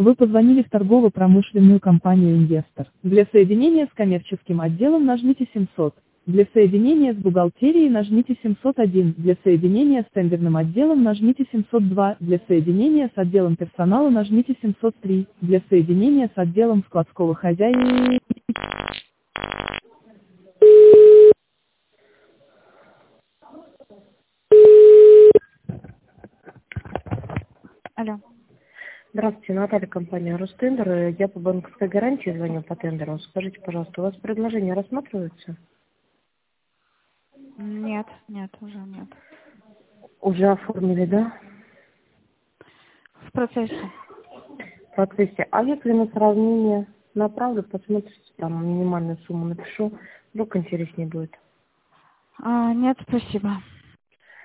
Вы позвонили в торгово-промышленную компанию «Инвестор». Для соединения с коммерческим отделом нажмите 700. Для соединения с бухгалтерией нажмите 701. Для соединения с тендерным отделом нажмите 702. Для соединения с отделом персонала нажмите 703. Для соединения с отделом складского хозяйства. Алло. Здравствуйте, Наталья, компания «Ростендер». Я по банковской гарантии звоню по тендеру. Скажите, пожалуйста, у вас предложение рассматривается? Нет, уже нет. Уже оформили, да? В процессе. В процессе. А если на сравнение направлю, посмотрите, там минимальную сумму напишу, вдруг интереснее будет. Нет, спасибо.